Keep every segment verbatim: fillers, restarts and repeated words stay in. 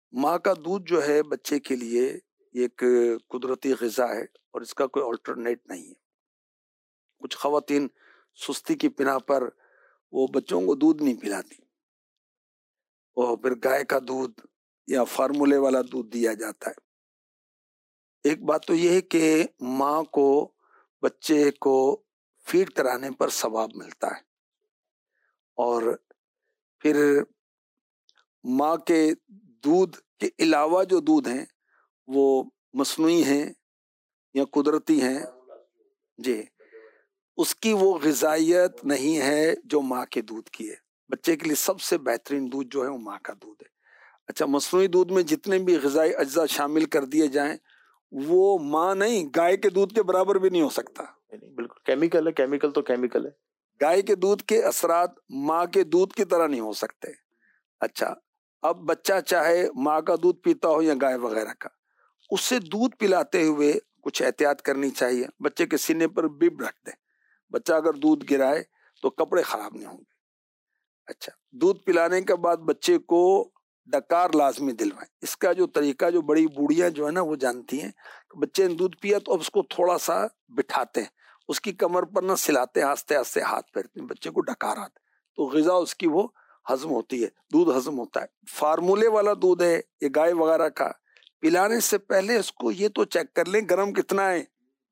ماں کا دودھ جو ہے بچے کے لیے ایک قدرتی غذا ہے اور اس کا کوئی آلٹرنیٹ نہیں ہے. کچھ خواتین سستی کی بنا پر وہ بچوں کو دودھ نہیں پلاتی، اور پھر گائے کا دودھ یا فارمولے والا دودھ دیا جاتا ہے. ایک بات تو یہ ہے کہ ماں کو بچے کو فیڈ کرانے پر ثواب ملتا ہے، اور پھر ماں کے دودھ کے علاوہ جو دودھ ہیں وہ مصنوعی ہیں یا قدرتی ہیں، جی اس کی وہ غذائیت نہیں ہے جو ماں کے دودھ کی ہے. بچے کے لیے سب سے بہترین دودھ جو ہے وہ ماں کا دودھ ہے. اچھا، مصنوعی دودھ میں جتنے بھی غذائی اجزاء شامل کر دیے جائیں وہ ماں نہیں، گائے کے دودھ کے برابر بھی نہیں ہو سکتا. بالکل کیمیکل ہے، کیمیکل تو کیمیکل ہے. گائے کے دودھ کے اثرات ماں کے دودھ کی طرح نہیں ہو سکتے. اچھا، اب بچہ چاہے ماں کا دودھ پیتا ہو یا گائے وغیرہ کا، اس سے دودھ پلاتے ہوئے کچھ احتیاط کرنی چاہیے. بچے کے سینے پر بب رکھ دیں، بچہ اگر دودھ گرائے تو کپڑے خراب نہیں ہوں گے. اچھا، دودھ پلانے کے بعد بچے کو ڈکار لازمی دلوائیں. اس کا جو طریقہ جو بڑی بوڑھیاں جو ہے نا وہ جانتی ہیں، بچے نے دودھ پیا تو اب اس کو تھوڑا سا بٹھاتے ہیں، اس کی کمر پر نہ سلاتے ہیں، آہستہ آہستہ ہاتھ پھیرتے ہیں، بچے کو ڈکار آتے تو غذا اس کی وہ ہضم ہوتی ہے، دودھ ہضم ہوتا ہے. فارمولے والا دودھ ہے یہ گائے وغیرہ کا، پلانے سے پہلے اس کو یہ تو چیک کر لیں گرم کتنا ہے.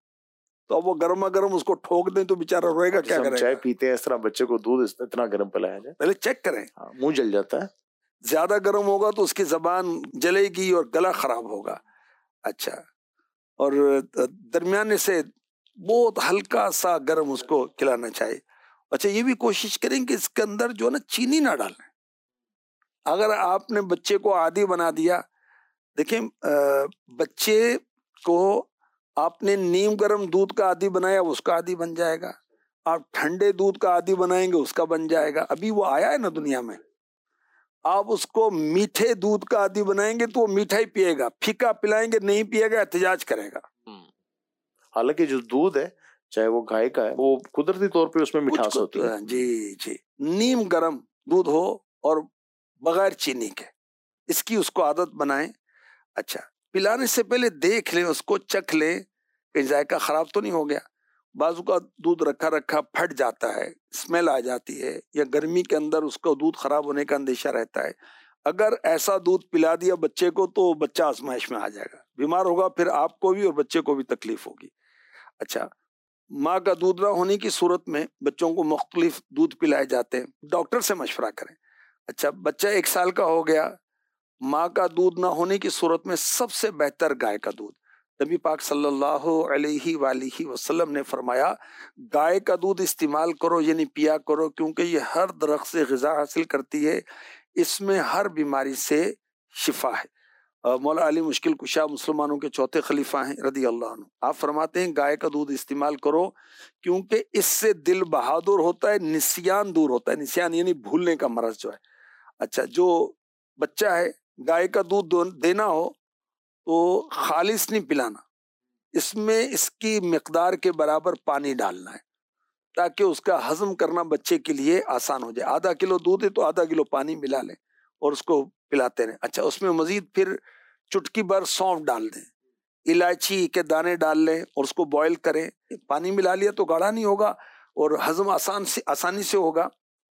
تو اب وہ گرما گرم اس کو ٹھوک دیں تو بیچارہ روئے گا، کیا کرے گا؟ چائے پیتے ہیں اس طرح بچے کو دودھ اتنا گرم پلایا جائے، پہلے چیک کریں. منہ جل جاتا ہے، زیادہ گرم ہوگا تو اس کی زبان جلے گی اور گلا خراب ہوگا. اچھا، اور درمیانے سے بہت ہلکا سا گرم اس کو کھلانا چاہیے. اچھا، یہ بھی کوشش کریں کہ اس کے اندر جو ہے نا چینی نہ ڈالیں. اگر آپ نے بچے کو عادی بنا دیا، دیکھیں بچے کو آپ نے نیم گرم دودھ کا عادی بنایا اس کا عادی بن جائے گا، آپ ٹھنڈے دودھ کا عادی بنائیں گے اس کا بن جائے گا. ابھی وہ آیا ہے نا دنیا میں، آپ اس کو میٹھے دودھ کا عادی بنائیں گے تو وہ میٹھا ہی پیے گا، پھیکا پلائیں گے نہیں پیے گا، احتجاج کرے گا. حالانکہ جو دودھ ہے چاہے وہ گائے کا ہے وہ قدرتی طور پہ اس میں مٹھاس ہوتی ہے. جی جی، نیم گرم دودھ ہو اور بغیر چینی کے، اس کی اس کو عادت بنائیں. اچھا، پلانے سے پہلے دیکھ لیں، اس کو چکھ لیں کہ ذائقہ خراب تو نہیں ہو گیا. بازو کا دودھ رکھا رکھا پھٹ جاتا ہے، اسمیل آ جاتی ہے، یا گرمی کے اندر اس کو دودھ خراب ہونے کا اندیشہ رہتا ہے. اگر ایسا دودھ پلا دیا بچے کو تو بچہ آزمائش میں آ جائے گا، بیمار ہوگا، پھر آپ کو بھی اور بچے کو بھی تکلیف ہوگی. اچھا، ماں کا دودھ نہ ہونے کی صورت میں بچوں کو مختلف دودھ پلائے جاتے ہیں، ڈاکٹر سے مشورہ کریں. اچھا، بچہ ایک سال کا ہو گیا، ماں کا دودھ نہ ہونے کی صورت میں سب سے بہتر گائے کا دودھ. نبی پاک صلی اللہ علیہ وآلہ وسلم نے فرمایا گائے کا دودھ استعمال کرو، یعنی پیا کرو، کیونکہ یہ ہر درخت سے غذا حاصل کرتی ہے، اس میں ہر بیماری سے شفا ہے. مولا علی مشکل کشا مسلمانوں کے چوتھے خلیفہ ہیں رضی اللہ عنہ، آپ فرماتے ہیں گائے کا دودھ استعمال کرو کیونکہ اس سے دل بہادر ہوتا ہے، نسیان دور ہوتا ہے. نسیان یعنی بھولنے کا مرض جو ہے. اچھا، جو بچہ ہے گائے کا دودھ دینا ہو تو خالص نہیں پلانا، اس میں اس کی مقدار کے برابر پانی ڈالنا ہے تاکہ اس کا ہضم کرنا بچے کے لیے آسان ہو جائے. آدھا کلو دودھ ہے تو آدھا کلو پانی ملا لیں اور اس کو پلاتے رہیں. اچھا، اس میں مزید پھر چٹکی بھر سونف ڈال دیں، الائچی کے دانے ڈال لیں اور اس کو بوائل کریں. پانی ملا لیا تو گاڑھا نہیں ہوگا اور ہضم آسان سے آسانی سے ہوگا.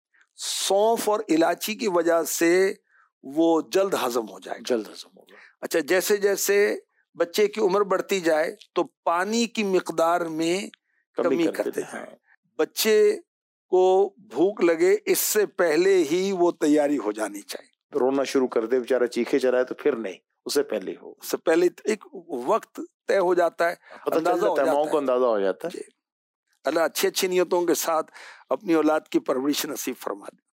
سونف اور الائچی کی وجہ سے وہ جلد ہضم ہو جائے جلد ہضم ہوگا. اچھا، جیسے جیسے بچے کی عمر بڑھتی جائے تو پانی کی مقدار میں کمی کرتے جائیں. بچے کو بھوک لگے اس سے پہلے ہی وہ تیاری ہو جانی چاہیے. رونا شروع کر دے بیچارہ، چیخے چرائے تو پھر نہیں، اس سے پہلے ہو، اس سے پہلے ایک وقت طے ہو جاتا ہے، اندازہ ہو جاتا ہے، کو اندازہ ہو جاتا ہے. اللہ اچھی اچھی نیتوں کے ساتھ اپنی اولاد کی پرورش نصیب فرما دے.